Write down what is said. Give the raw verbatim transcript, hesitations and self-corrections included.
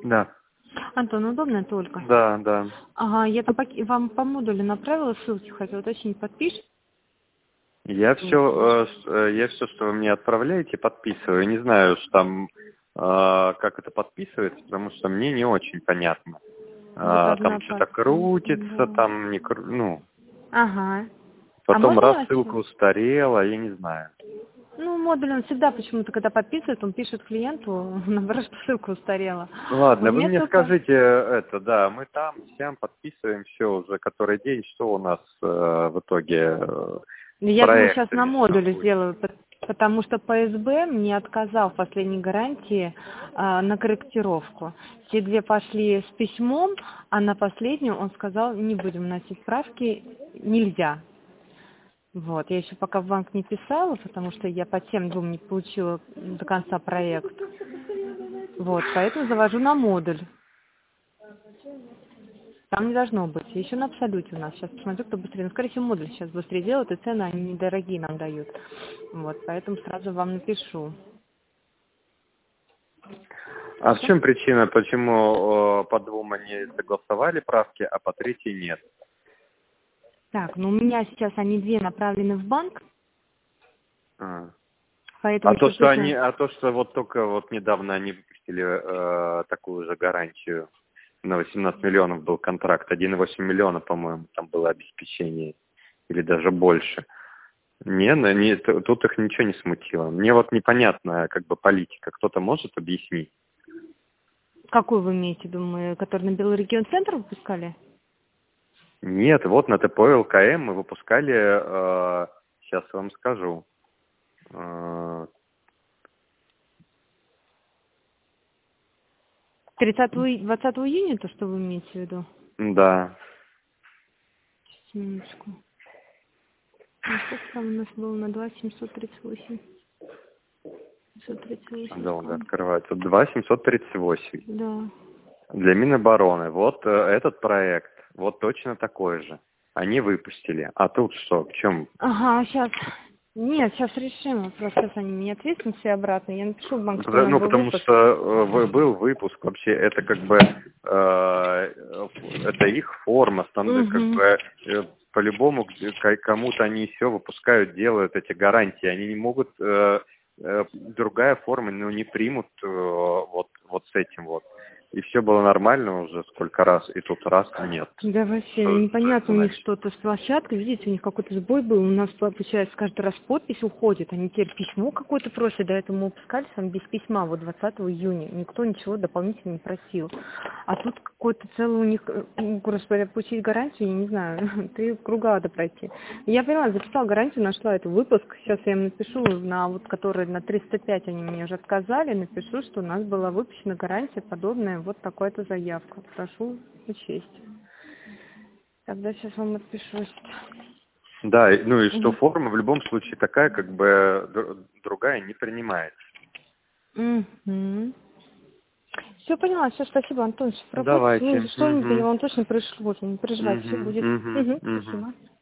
Да. Антон, удобно только? Да, да. Ага, я там пок- вам по модулю направила ссылки, хотела уточнить, подпишешь? Я все, я все, что вы мне отправляете, подписываю. Не знаю, что там, э, как это подписывается, потому что мне не очень понятно. Вот А, одна там что-то подпись. крутится, Да. там не кру... ну, Ага. А потом можно раз я ссылка сейчас? устарела, я не знаю. Ну, модуль он всегда почему-то, когда подписывает, он пишет клиенту, наоборот, что ссылка устарела. Ладно, Вот вы мне мне только... скажите это, да, мы там, сям подписываем все уже, который день, что у нас э, в итоге э, с Я думаю, сейчас на проектами, что модуле будет. сделаю, пот- потому что П С Б мне отказал в последней гарантии а, на корректировку. Те две пошли с письмом, а на последнюю он сказал, не будем вносить правки, нельзя. Вот, я еще пока в банк не писала, потому что я по тем двум не получила до конца проект. Вот, поэтому завожу на модуль. Там не должно быть. Еще на абсолюте у нас. Сейчас посмотрю, кто быстрее. Ну, скорее всего, модуль сейчас быстрее делают, и цены они недорогие нам дают. Вот, поэтому сразу вам напишу. А в Хорошо? чем причина, почему э, по двум они согласовали правки, а по третьей нет? Так, ну у меня сейчас они две направлены в банк, А. А поэтому то, сейчас что они, точно... а то, что вот только вот недавно они выпустили э, такую же гарантию на восемнадцать миллионов был контракт, один и восемь миллиона, по-моему, там было обеспечение, или даже больше. Не, ну, не, т- тут их ничего не смутило. Мне вот непонятная как бы политика. Кто-то может объяснить? Какую вы имеете в виду, мы, который на Белый регион центр выпускали? Нет, вот на Т П О Л К М мы выпускали, э, сейчас вам скажу, э, тридцатого, и- двадцатого июня, то, что вы имеете в виду? да, Сейчас, минуточку. Ну, сколько там у нас было на два семьсот тридцать восемь? семьсот тридцать восемь, долго сколько? открывается, два семьсот тридцать восемь. Да. Для Минобороны. Вот э, этот проект, вот точно такой же. Они выпустили. А тут что, в чем? Ага, сейчас. Нет, сейчас решим вопрос. Сейчас они меня ответят все обратно. Я напишу в банк, что у нас Ну, был потому выпуск. что э, вы- был выпуск, вообще, это как бы, э, это их форма, стандарт, как Угу. бы, э, по-любому, где- ка- кому-то они все выпускают, делают эти гарантии. Они не могут, э, э, другая форма, ну, не примут э, вот, вот с этим вот. И все было нормально уже сколько раз, и тут раз нет. Да вообще, Что, что это непонятно у них значит? что-то с площадкой. Видите, у них какой-то сбой был. У нас, получается, каждый раз подпись уходит. Они теперь письмо какое-то просят. До этого мы выпускали сам без письма, вот двадцатого июня. Никто ничего дополнительно не просил. А тут какой-то целый у них, э, господи, получить гарантию, я не знаю, три круга надо пройти. Я поняла, записала гарантию, нашла этот выпуск. Сейчас я им напишу, на вот который на триста пять они мне уже отказали, напишу, что у нас была выпущена гарантия подобная, вот такая-то заявка. Прошу учесть. Тогда сейчас вам отпишусь. Да, и- ну и что Угу. форма в любом случае такая, как бы др- другая не принимается. Угу. Все поняла, все, спасибо, Антон, все пропустите. Давайте. Ну, что-нибудь я Угу. вам точно пришло, не переживайте, все Угу. будет. Угу. Угу, Угу. спасибо.